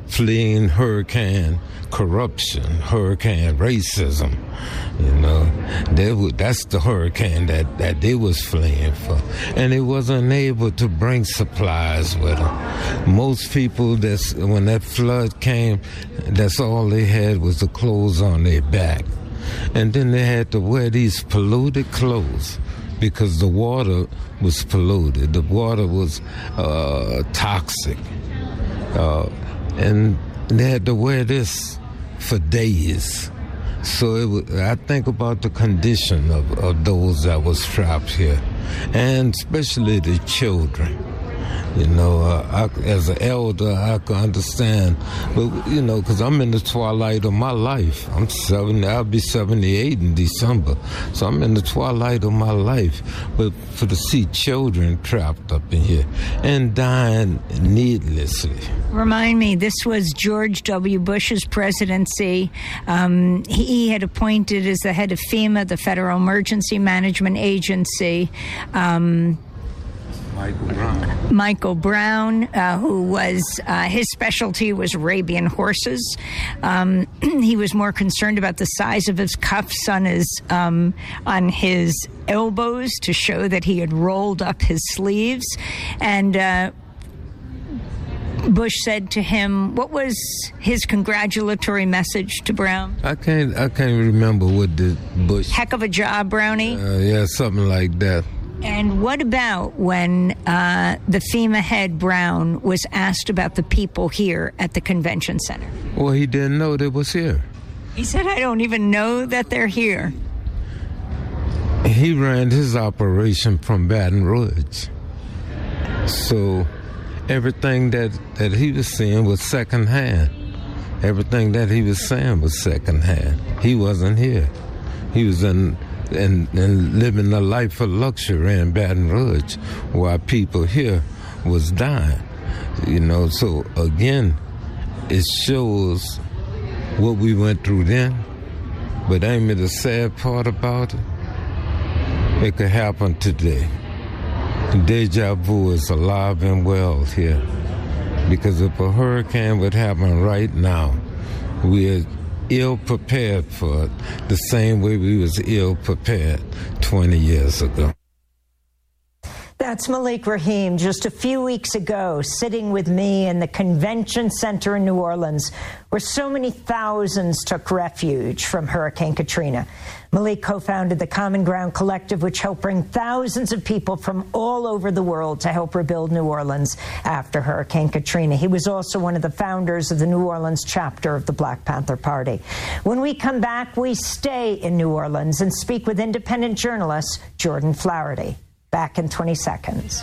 fleeing hurricane corruption, hurricane racism. You know, they would, that's the hurricane that, that they was fleeing for. And they wasn't able to bring supplies with them. Most people, that's, when that flood came, that's all they had was the clothes on their back. And then they had to wear these polluted clothes because the water was polluted. The water was uh, toxic. Uh, and they had to wear this for days. So it was, I think about the condition of, of those that was trapped here, and especially the children. You know, uh, I, as an elder, I can understand, but you know, because I'm in the twilight of my life. I'm seventy. I'll be seventy-eight in December, so I'm in the twilight of my life. But for to see children trapped up in here and dying needlessly. Remind me, this was George W. Bush's presidency. Um, he had appointed as the head of FEMA, the Federal Emergency Management Agency. Um, Michael Brown. Michael Brown, uh, who was, uh, his specialty was Arabian horses. Um, he was more concerned about the size of his cuffs on his, um, on his elbows to show that he had rolled up his sleeves. And, uh, Bush said to him, what was his congratulatory message to Brown? I can't, I can't remember what the Bush. Heck of a job, Brownie. Uh, yeah, something like that. And what about when uh, the FEMA head, Brown, was asked about the people here at the convention center? Well, he didn't know they was here. He said, I don't even know that they're here. He ran his operation from Baton Rouge. So everything that, that he was seeing was secondhand. Everything that he was saying was secondhand. He wasn't here. He was in... And, and living a life of luxury in Baton Rouge while people here was dying. You know, so again, it shows what we went through then. But ain't it the sad part about it? It could happen today. Deja vu is alive and well here. Because if a hurricane would happen right now, we're ill prepared for it, the same way we was ill prepared twenty years ago. That's Malik Rahim just a few weeks ago, sitting with me in the convention center in New Orleans, where so many thousands took refuge from Hurricane Katrina. Malik co-founded the Common Ground Collective, which helped bring thousands of people from all over the world to help rebuild New Orleans after Hurricane Katrina. He was also one of the founders of the New Orleans chapter of the Black Panther Party. When we come back, we stay in New Orleans and speak with independent journalist Jordan Flaherty. Back in twenty seconds.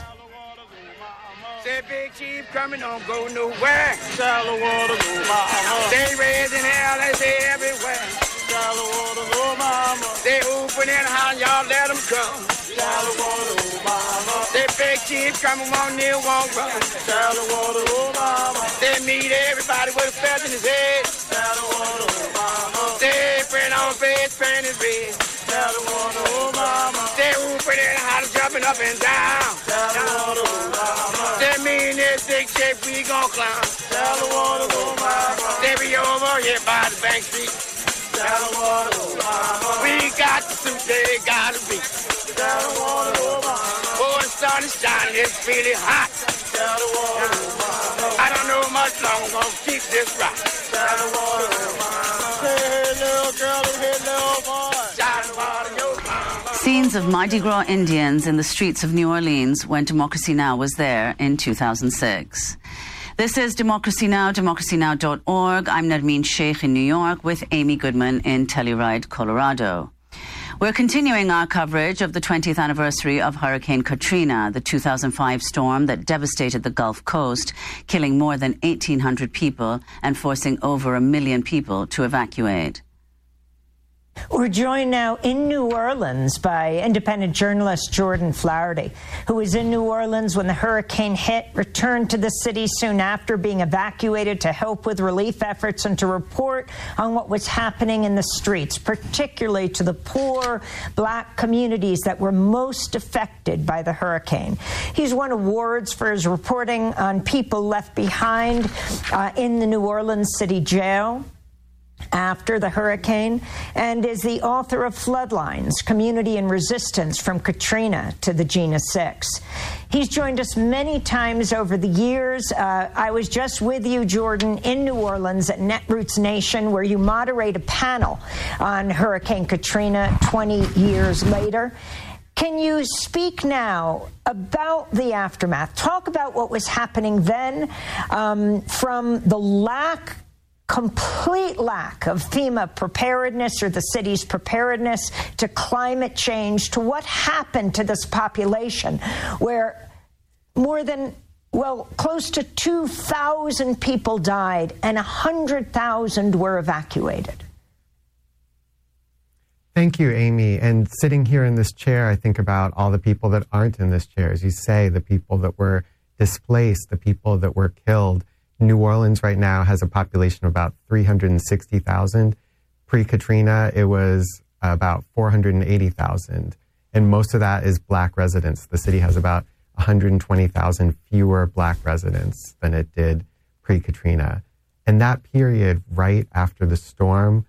Say Big Chief coming home, go nowhere. Shallow water, go mama. They raising hell, they say everywhere. Shallow water, go mama. They open in the house, y'all let them come. Shallow water, go mama. Say Big Chief coming on, near won't run. Shallow water, go mama. They meet everybody with a feather in his head. Shallow water, go mama. They print on face, paint is red. Shallow water, go mama. They open in the house, jumping up and down. Shallow water, go mama. That mean this big shape we gon' climb. Shallow water, go mama. They be over here by the Bank Street. Shallow water, go mama. We got the suit, they gotta be. Shallow water, go mama. Oh, the sun is shining, it's really hot. Shallow water, go mama. I don't know much longer, gonna keep this rock. Shallow water, go mama. Hey, little girl, hey, little boy. Shallow water, go mama. Scenes of Mardi Gras Indians in the streets of New Orleans when Democracy Now! Was there in two thousand six. This is Democracy Now!, democracy now dot org. I'm Nermeen Sheikh in New York with Amy Goodman in Telluride, Colorado. We're continuing our coverage of the twentieth anniversary of Hurricane Katrina, the two thousand five storm that devastated the Gulf Coast, killing more than eighteen hundred people and forcing over a million people to evacuate. We're joined now in New Orleans by independent journalist Jordan Flaherty, who was in New Orleans when the hurricane hit, returned to the city soon after, being evacuated to help with relief efforts and to report on what was happening in the streets, particularly to the poor black communities that were most affected by the hurricane. He's won awards for his reporting on people left behind uh, in the New Orleans City Jail after the hurricane, and is the author of Floodlines, Community and Resistance from Katrina to the Jena six. He's joined us many times over the years. Uh, I was just with you, Jordan, in New Orleans at Netroots Nation, where you moderate a panel on Hurricane Katrina twenty years later. Can you speak now about the aftermath? Talk about what was happening then, um, from the lack complete lack of FEMA preparedness or the city's preparedness to climate change, to what happened to this population where more than, well, close to two thousand people died and one hundred thousand were evacuated. Thank you, Amy. And sitting here in this chair, I think about all the people that aren't in this chair. As you say, the people that were displaced, the people that were killed. New Orleans right now has a population of about three hundred sixty thousand. Pre-Katrina, it was about four hundred eighty thousand. And most of that is black residents. The city has about one hundred twenty thousand fewer black residents than it did pre-Katrina. And that period right after the storm,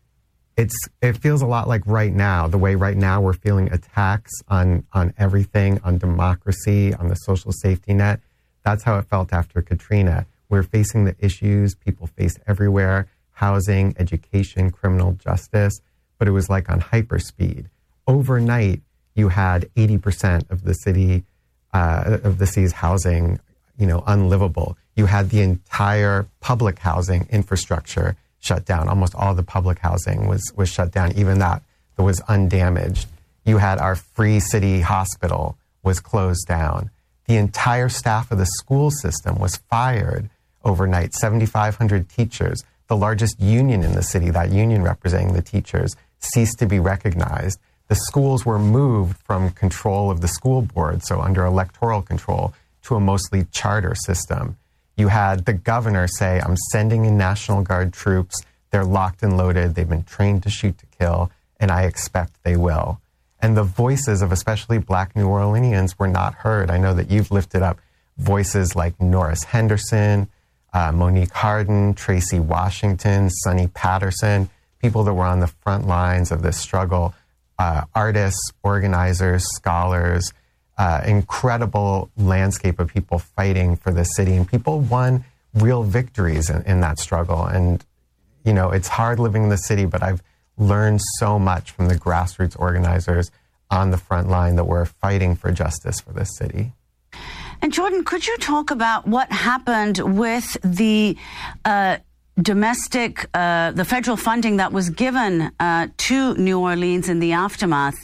it's it feels a lot like right now, the way right now we're feeling attacks on, on everything, on democracy, on the social safety net. That's how it felt after Katrina. We're facing the issues people face everywhere: housing, education, criminal justice. But it was like on hyperspeed. Overnight, you had eighty percent of the city, uh, of the city's housing, you know, unlivable. You had the entire public housing infrastructure shut down. Almost all the public housing was was shut down, even that that was undamaged. You had our free city hospital was closed down. The entire staff of the school system was fired overnight. seventy-five hundred teachers, the largest union in the city, that union representing the teachers, ceased to be recognized. The schools were moved from control of the school board, so under electoral control, to a mostly charter system. You had the governor say, I'm sending in National Guard troops. They're locked and loaded. They've been trained to shoot to kill, and I expect they will. And the voices of especially black New Orleanians were not heard. I know that you've lifted up voices like Norris Henderson, uh, Monique Harden, Tracy Washington, Sonny Patterson, people that were on the front lines of this struggle, uh, artists, organizers, scholars, uh, incredible landscape of people fighting for the city. And people won real victories in, in that struggle. And, you know, it's hard living in the city, but I've learned so much from the grassroots organizers on the front line that were fighting for justice for this city. And Jordan, could you talk about what happened with the uh, domestic, uh, the federal funding that was given uh, to New Orleans in the aftermath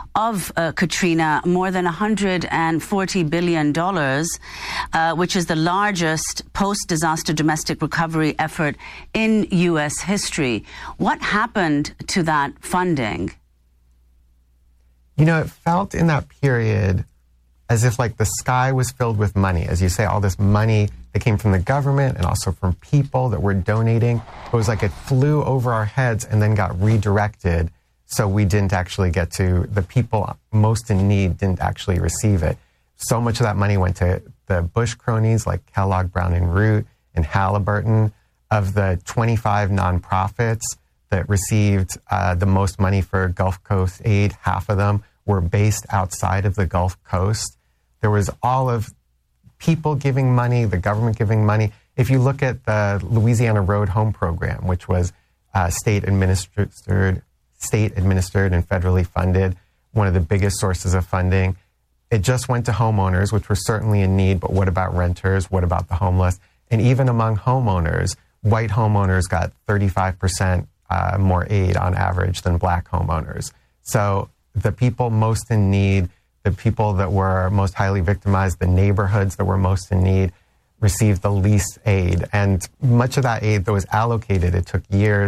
of uh, Katrina, more than one hundred forty billion dollars, uh, which is the largest post-disaster domestic recovery effort in U S history. What happened to that funding? You know, it felt in that period as if like the sky was filled with money. As you say, all this money that came from the government and also from people that were donating. It was like it flew over our heads and then got redirected. So we didn't actually get to, the people most in need didn't actually receive it. So much of that money went to the Bush cronies like Kellogg, Brown and Root and Halliburton. Of the twenty-five nonprofits that received uh, the most money for Gulf Coast aid, half of them were based outside of the Gulf Coast. There was all of people giving money, the government giving money. If you look at the Louisiana Road Home Program, which was uh, state administered, state administered and federally funded, one of the biggest sources of funding, it just went to homeowners, which were certainly in need, but what about renters? What about the homeless? And even among homeowners, white homeowners got thirty-five percent uh, more aid on average than black homeowners. So the people most in need, the people that were most highly victimized, the neighborhoods that were most in need, received the least aid. And much of that aid that was allocated, it took years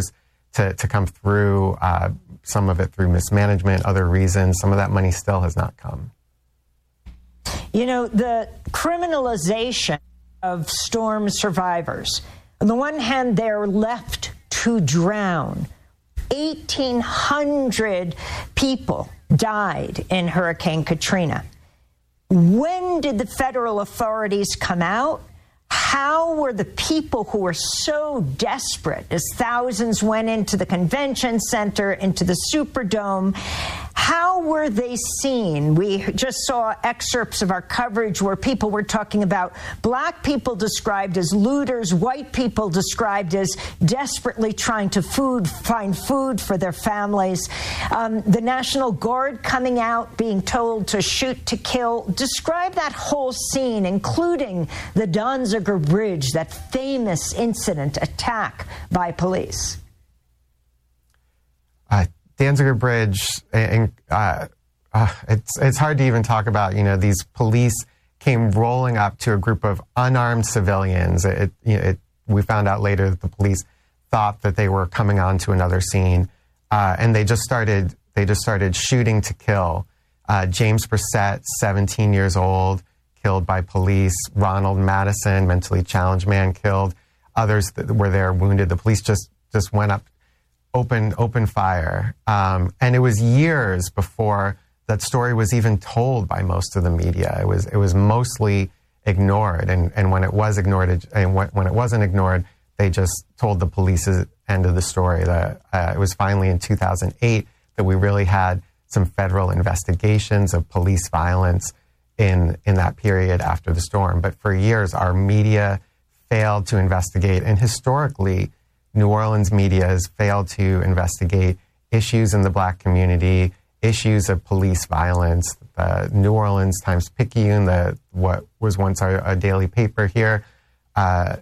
to, to come through, uh, some of it through mismanagement, other reasons. Some of that money still has not come. You know, the criminalization of storm survivors. On the one hand, they're left to drown. eighteen hundred people died in Hurricane Katrina. When did the federal authorities come out? How were the people who were so desperate, as thousands went into the convention center, into the Superdome, how were they seen? We just saw excerpts of our coverage where people were talking about black people described as looters, white people described as desperately trying to food, find food for their families. Um, the National Guard coming out, being told to shoot to kill. Describe that whole scene, including the Donziger Bridge, that famous incident attack by police. Uh, Danziger Bridge, and uh, uh, it's it's hard to even talk about. You know, these police came rolling up to a group of unarmed civilians. It, you know, it, we found out later that the police thought that they were coming onto another scene, uh, and they just started they just started shooting to kill. Uh, James Brissett, seventeen years old, killed by police. Ronald Madison, mentally challenged man, killed. Others that were there wounded. The police just just went up. Open, open fire. Um, and it was years before that story was even told by most of the media. It was, it was mostly ignored. And, and when it was ignored, and when, when it wasn't ignored, they just told the police's end of the story. That uh, it was finally in two thousand eight that we really had some federal investigations of police violence in, in that period after the storm. But for years, our media failed to investigate. And historically, New Orleans media has failed to investigate issues in the black community, issues of police violence. The New Orleans Times-Picayune, the, what was once our, our daily paper here, uh,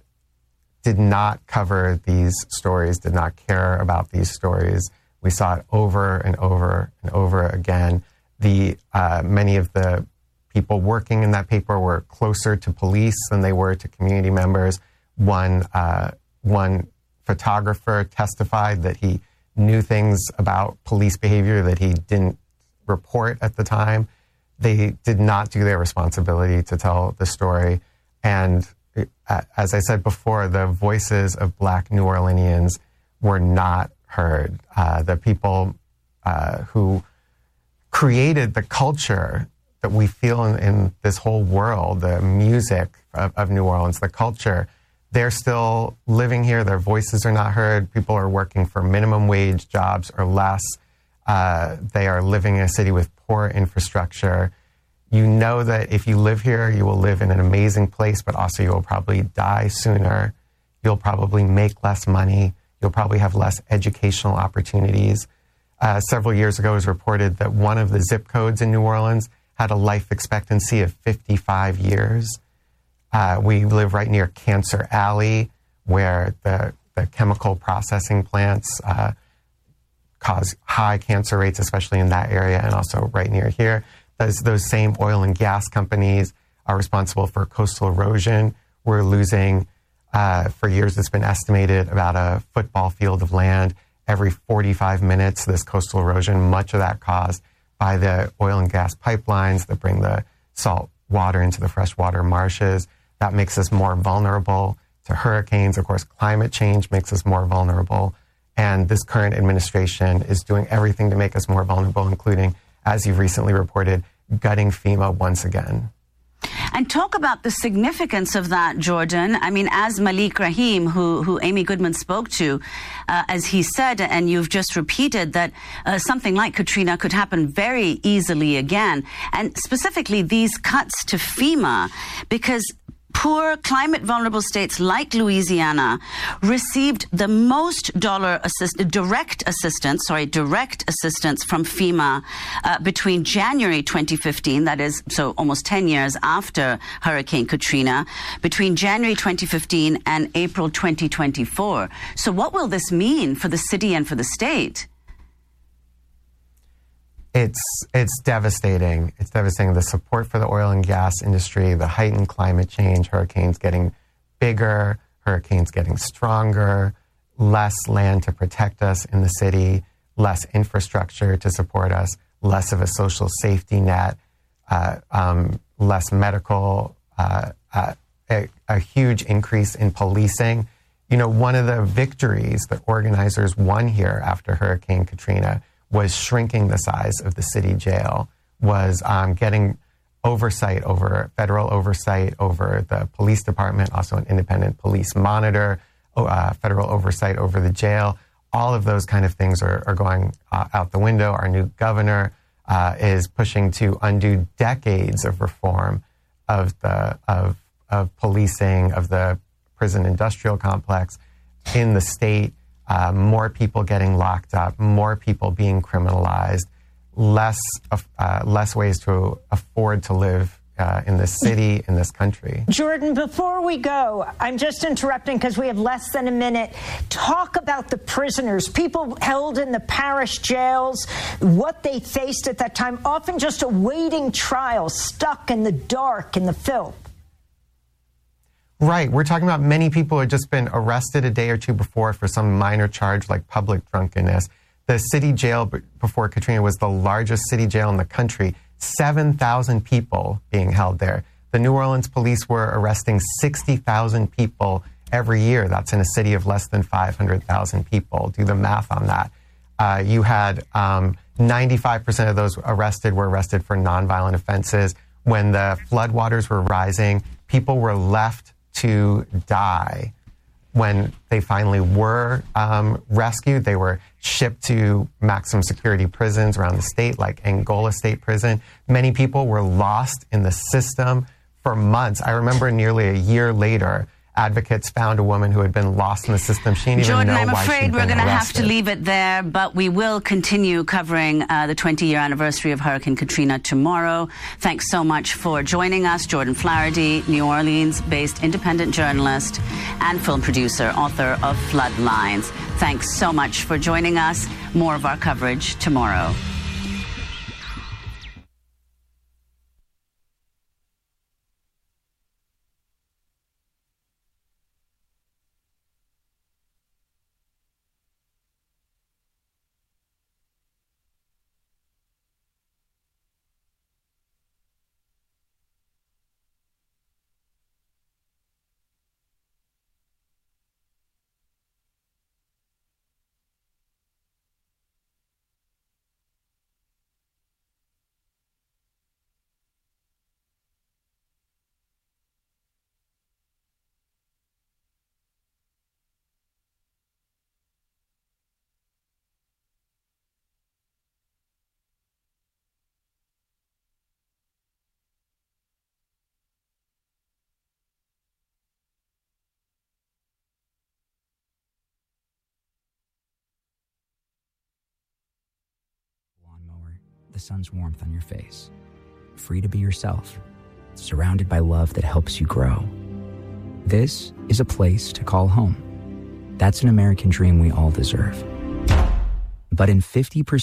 did not cover these stories, did not care about these stories. We saw it over and over and over again. The uh, many of the people working in that paper were closer to police than they were to community members. One, uh, one photographer testified that he knew things about police behavior that he didn't report at the time. They did not do their responsibility to tell the story. And uh, as I said before, the voices of black New Orleanians were not heard. Uh, the people uh, who created the culture that we feel in, in this whole world, the music of, of New Orleans, the culture, they're still living here. Their voices are not heard. People are working for minimum wage jobs or less. Uh, they are living in a city with poor infrastructure. You know that if you live here, you will live in an amazing place, but also you will probably die sooner. You'll probably make less money. You'll probably have less educational opportunities. Uh, several years ago, it was reported that one of the zip codes in New Orleans had a life expectancy of fifty-five years. Uh, we live right near Cancer Alley, where the, the chemical processing plants uh, cause high cancer rates, especially in that area, and also right near here. Those, those same oil and gas companies are responsible for coastal erosion. We're losing, uh, for years it's been estimated, about a football field of land every forty-five minutes, this coastal erosion, much of that caused by the oil and gas pipelines that bring the salt water into the freshwater marshes. That makes us more vulnerable to hurricanes. Of course, climate change makes us more vulnerable. And this current administration is doing everything to make us more vulnerable, including, as you've recently reported, gutting FEMA once again. And talk about the significance of that, Jordan. I mean, as Malik Rahim, who, who Amy Goodman spoke to, uh, as he said, and you've just repeated, that uh, something like Katrina could happen very easily again. And specifically these cuts to FEMA, because poor climate vulnerable states like Louisiana received the most dollar assist, direct assistance, sorry, direct assistance from FEMA uh, between January twenty fifteen, that is, so almost ten years after Hurricane Katrina, between January twenty fifteen and April twenty twenty-four. So what will this mean for the city and for the state? It's it's devastating. It's devastating. The support for the oil and gas industry, the heightened climate change, hurricanes getting bigger, hurricanes getting stronger, less land to protect us in the city, less infrastructure to support us, less of a social safety net, uh, um, less medical, uh, uh, a, a huge increase in policing. You know, one of the victories that organizers won here after Hurricane Katrina was shrinking the size of the city jail, was um, getting oversight over, federal oversight over the police department, also an independent police monitor, uh, federal oversight over the jail. All of those kind of things are, are going uh, out the window. Our new governor uh, is pushing to undo decades of reform of the of of policing, of the prison industrial complex in the state. Uh, more people getting locked up, more people being criminalized, less uh, less ways to afford to live uh, in this city, in this country. Jordan, before we go, I'm just interrupting because we have less than a minute. Talk about the prisoners, people held in the parish jails, what they faced at that time, often just awaiting trial, stuck in the dark, in the filth. Right. We're talking about many people who had just been arrested a day or two before for some minor charge like public drunkenness. The city jail before Katrina was the largest city jail in the country, seven thousand people being held there. The New Orleans police were arresting sixty thousand people every year. That's in a city of less than five hundred thousand people. Do the math on that. Uh, you had um, ninety-five percent of those arrested were arrested for nonviolent offenses. When the floodwaters were rising, people were left to die. When they finally were um, rescued, they were shipped to maximum security prisons around the state, like Angola State Prison. Many people were lost in the system for months. I remember nearly a year later, advocates found a woman who had been lost in the system. She didn't Jordan, even know I'm why afraid she'd we're been going to have to arrested. leave it there, but we will continue covering uh, the twenty-year anniversary of Hurricane Katrina tomorrow. Thanks so much for joining us. Jordan Flaherty, New Orleans-based independent journalist and film producer, author of Floodlines. Thanks so much for joining us. More of our coverage tomorrow. The sun's warmth on your face. Free to be yourself. Surrounded by love that helps you grow. This is a place to call home. That's an American dream we all deserve. But in fifty percent